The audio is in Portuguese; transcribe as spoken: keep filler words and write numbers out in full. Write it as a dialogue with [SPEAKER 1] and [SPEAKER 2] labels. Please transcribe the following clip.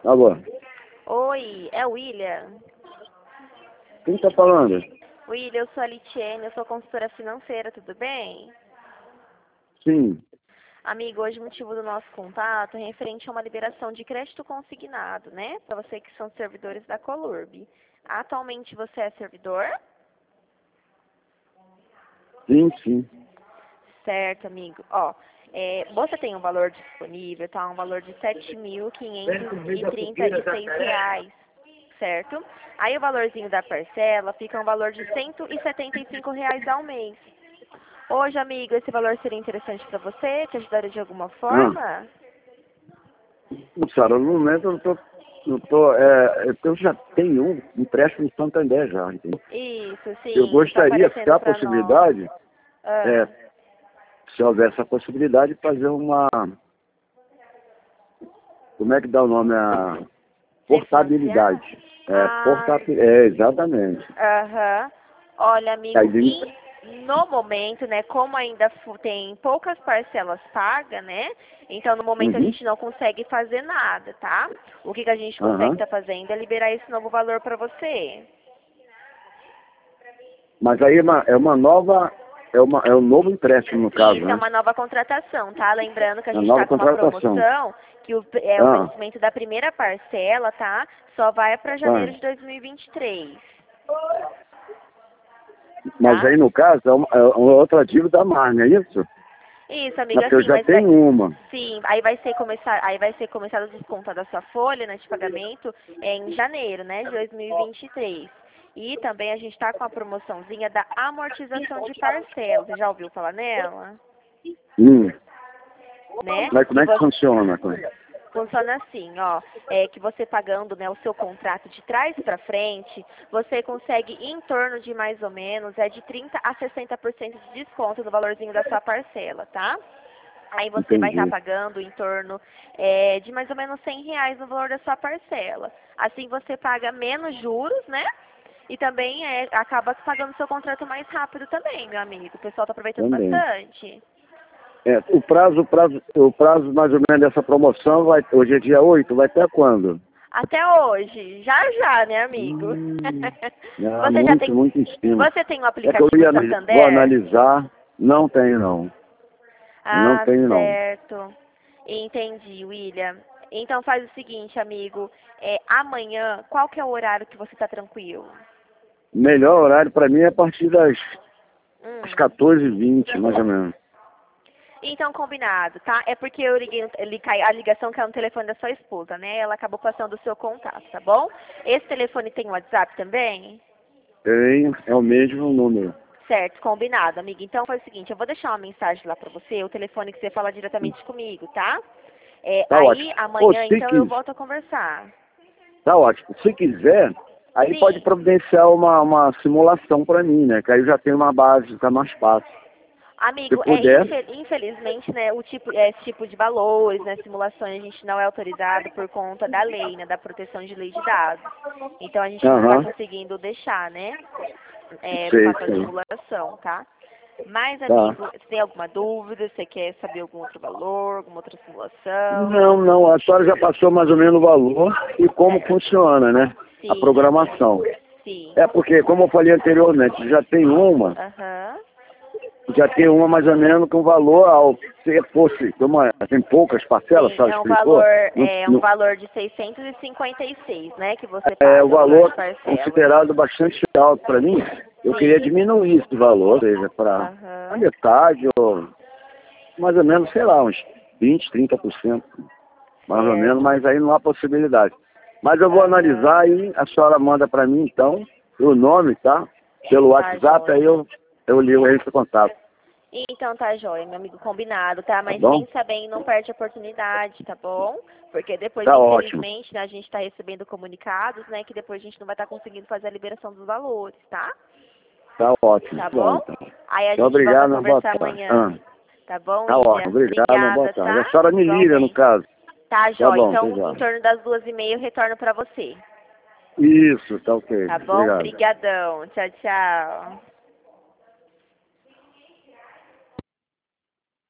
[SPEAKER 1] Alô,
[SPEAKER 2] Oi, é o William?
[SPEAKER 1] quem tá falando?
[SPEAKER 2] William, eu sou a Litiene, eu sou consultora financeira, tudo bem?
[SPEAKER 1] Sim.
[SPEAKER 2] Amigo, hoje o motivo do nosso contato é referente a uma liberação de crédito consignado, né? Para você que são servidores da Colurb. Atualmente você é servidor?
[SPEAKER 1] Sim, sim.
[SPEAKER 2] Certo, amigo. Ó, é, você tem um valor disponível, tá? Um valor de sete mil quinhentos e trinta e seis reais, certo? Aí o valorzinho da parcela fica um valor de cento e setenta e cinco reais ao mês. Hoje, amigo, esse valor seria interessante para você? Te ajudaria de alguma
[SPEAKER 1] Ah,
[SPEAKER 2] forma?
[SPEAKER 1] Sara, no momento eu tô, eu tô, é, é, eu já tenho um empréstimo no Santander já, entendeu?
[SPEAKER 2] Isso,
[SPEAKER 1] Eu
[SPEAKER 2] sim, tá
[SPEAKER 1] gostaria, se
[SPEAKER 2] aparecendo
[SPEAKER 1] há
[SPEAKER 2] para nós.
[SPEAKER 1] possibilidade, é,
[SPEAKER 2] Ah,
[SPEAKER 1] se houver essa possibilidade, de fazer uma, como é que dá o nome? A
[SPEAKER 2] refinanciar?
[SPEAKER 1] portabilidade. É,
[SPEAKER 2] Ah,
[SPEAKER 1] portabil, é, exatamente.
[SPEAKER 2] aham. Olha,
[SPEAKER 1] Aí,
[SPEAKER 2] amigo,
[SPEAKER 1] de-
[SPEAKER 2] e no momento, né, como ainda fu- tem poucas parcelas pagas, né, então no momento a
[SPEAKER 1] uhum,
[SPEAKER 2] gente não consegue fazer nada, tá? O que, que a gente consegue
[SPEAKER 1] aham.
[SPEAKER 2] estar fazendo é liberar esse novo valor para você.
[SPEAKER 1] Mas aí é uma, é uma nova, é, uma, é um novo empréstimo no caso,
[SPEAKER 2] Isso, é
[SPEAKER 1] né?
[SPEAKER 2] uma nova contratação, tá? Lembrando que a
[SPEAKER 1] É uma
[SPEAKER 2] gente
[SPEAKER 1] nova
[SPEAKER 2] está com uma
[SPEAKER 1] contratação.
[SPEAKER 2] promoção que o, é, o
[SPEAKER 1] Ah,
[SPEAKER 2] vencimento da primeira parcela, tá? Só vai para
[SPEAKER 1] ah.
[SPEAKER 2] janeiro de dois mil e vinte e três,
[SPEAKER 1] Mas
[SPEAKER 2] tá?
[SPEAKER 1] aí, no caso, é uma, é uma outra dívida a mais, não é isso?
[SPEAKER 2] Isso,
[SPEAKER 1] Não,
[SPEAKER 2] amiga,
[SPEAKER 1] porque eu
[SPEAKER 2] assim,
[SPEAKER 1] já
[SPEAKER 2] mas vai,
[SPEAKER 1] tenho uma.
[SPEAKER 2] sim, aí vai ser começar, aí vai ser começado a descontar da sua folha, né, de pagamento é, em janeiro, né, de dois mil e vinte e três. E também a gente está com a promoçãozinha da amortização de parcelas. Você já ouviu falar nela?
[SPEAKER 1] Hum.
[SPEAKER 2] Né?
[SPEAKER 1] Mas como
[SPEAKER 2] Que
[SPEAKER 1] é que
[SPEAKER 2] você
[SPEAKER 1] funciona? Coisa?
[SPEAKER 2] funciona assim, ó, é que você pagando, né, o seu contrato de trás para frente, você consegue em torno de mais ou menos é de trinta a sessenta por cento de desconto no valorzinho da sua parcela, tá? Aí você vai estar
[SPEAKER 1] Entendi.
[SPEAKER 2] pagando em torno é, de mais ou menos cem reais no valor da sua parcela. Assim você paga menos juros, né? E também é, acaba pagando seu contrato mais rápido também, meu amigo. O pessoal está aproveitando
[SPEAKER 1] Também.
[SPEAKER 2] bastante.
[SPEAKER 1] É, o prazo, o prazo, o prazo mais ou menos dessa promoção, vai, hoje é dia oito, vai até quando?
[SPEAKER 2] Até hoje, já já, né, amigo?
[SPEAKER 1] Hum, ah,
[SPEAKER 2] Você já
[SPEAKER 1] muito,
[SPEAKER 2] tem,
[SPEAKER 1] muito em cima.
[SPEAKER 2] você tem o
[SPEAKER 1] É que eu
[SPEAKER 2] aplicativo
[SPEAKER 1] ia, vou
[SPEAKER 2] Santander?
[SPEAKER 1] analisar, não tenho não. Eu não
[SPEAKER 2] Ah,
[SPEAKER 1] tenho não.
[SPEAKER 2] certo. Entendi, William. Então faz o seguinte, amigo. É, amanhã, qual que é o horário que você está tranquilo?
[SPEAKER 1] Melhor horário para mim é a partir das, das
[SPEAKER 2] Hum.
[SPEAKER 1] quatorze e vinte, mais ou menos.
[SPEAKER 2] Então, combinado, tá? É porque eu liguei, ele cai, a ligação caiu no telefone da sua esposa, né? Ela acabou passando o seu contato, tá bom? Esse telefone tem WhatsApp também?
[SPEAKER 1] Tem, é o mesmo número.
[SPEAKER 2] Certo, combinado, amiga. Então faz o seguinte, eu vou deixar uma mensagem lá pra você, o telefone que você fala diretamente comigo, tá? É,
[SPEAKER 1] Tá ótimo.
[SPEAKER 2] aí,
[SPEAKER 1] Ou
[SPEAKER 2] amanhã,
[SPEAKER 1] se
[SPEAKER 2] então, eu
[SPEAKER 1] quiser,
[SPEAKER 2] volto a conversar.
[SPEAKER 1] tá ótimo. Se quiser, aí pode
[SPEAKER 2] Sim.
[SPEAKER 1] providenciar uma, uma simulação para mim, né? Que aí eu já tenho uma base, fica mais fácil. Se
[SPEAKER 2] Amigo, é
[SPEAKER 1] puder,
[SPEAKER 2] infel- infelizmente, né, o tipo, esse tipo de valores, né, simulações, a gente não é autorizado por conta da lei, né, da proteção de lei de dados. Então a gente não está
[SPEAKER 1] aham,
[SPEAKER 2] conseguindo deixar, né, é,
[SPEAKER 1] sei,
[SPEAKER 2] passar
[SPEAKER 1] sei.
[SPEAKER 2] simulação, tá? Mas,
[SPEAKER 1] Tá.
[SPEAKER 2] amigo, você tem alguma dúvida? Você quer saber algum outro valor, alguma outra simulação?
[SPEAKER 1] Não, não, a senhora já passou mais ou menos o valor e como
[SPEAKER 2] Certo.
[SPEAKER 1] funciona, né? A
[SPEAKER 2] Sim,
[SPEAKER 1] programação.
[SPEAKER 2] sim.
[SPEAKER 1] É porque, como eu falei anteriormente, já tem uma,
[SPEAKER 2] Aham.
[SPEAKER 1] já tem uma mais ou menos com valor alto. Se fosse, como é, tem poucas parcelas, a
[SPEAKER 2] Sim,
[SPEAKER 1] senhora
[SPEAKER 2] é um
[SPEAKER 1] explicou,
[SPEAKER 2] valor,
[SPEAKER 1] não,
[SPEAKER 2] é um
[SPEAKER 1] não,
[SPEAKER 2] valor de seiscentos e cinquenta e seis, né, que você
[SPEAKER 1] é o
[SPEAKER 2] paga, o valor de
[SPEAKER 1] valor
[SPEAKER 2] parcela.
[SPEAKER 1] considerado bastante alto para mim. Eu queria
[SPEAKER 2] Sim.
[SPEAKER 1] diminuir esse valor, ou seja, para a
[SPEAKER 2] Aham.
[SPEAKER 1] metade, ou mais ou menos, sei lá, uns vinte, trinta por cento, mais ou menos,
[SPEAKER 2] Certo.
[SPEAKER 1] mas aí não há possibilidade. Mas eu vou
[SPEAKER 2] Aham.
[SPEAKER 1] analisar e a senhora manda para mim, então, o nome, tá? Pelo
[SPEAKER 2] Tá
[SPEAKER 1] WhatsApp, aí
[SPEAKER 2] joia.
[SPEAKER 1] eu, eu ligo aí esse contato,
[SPEAKER 2] Então tá joia, meu amigo, combinado, tá?
[SPEAKER 1] tá
[SPEAKER 2] Mas
[SPEAKER 1] bom?
[SPEAKER 2] pensa bem, não perde a oportunidade, tá bom? Porque depois,
[SPEAKER 1] Tá ótimo,
[SPEAKER 2] infelizmente, né, a gente tá recebendo comunicados, né, que depois a gente não vai estar conseguindo fazer a liberação dos valores, tá?
[SPEAKER 1] tá ótimo.
[SPEAKER 2] Tá
[SPEAKER 1] Bom,
[SPEAKER 2] bom?
[SPEAKER 1] então.
[SPEAKER 2] Aí a
[SPEAKER 1] Então,
[SPEAKER 2] gente volta a
[SPEAKER 1] obrigado, uma boa
[SPEAKER 2] conversar
[SPEAKER 1] tarde.
[SPEAKER 2] amanhã.
[SPEAKER 1] Ah,
[SPEAKER 2] Tá bom,
[SPEAKER 1] tá ótimo,
[SPEAKER 2] William?
[SPEAKER 1] obrigado, uma boa
[SPEAKER 2] Obrigada,
[SPEAKER 1] tarde. A
[SPEAKER 2] tá?
[SPEAKER 1] senhora me liga, no
[SPEAKER 2] Igualmente.
[SPEAKER 1] caso.
[SPEAKER 2] Tá,
[SPEAKER 1] Tá
[SPEAKER 2] joia.
[SPEAKER 1] bom, até
[SPEAKER 2] Então, em
[SPEAKER 1] já.
[SPEAKER 2] torno das duas e meia eu retorno pra você.
[SPEAKER 1] Isso, tá ok.
[SPEAKER 2] Tá bom?
[SPEAKER 1] Obrigado.
[SPEAKER 2] Brigadão. Tchau, tchau.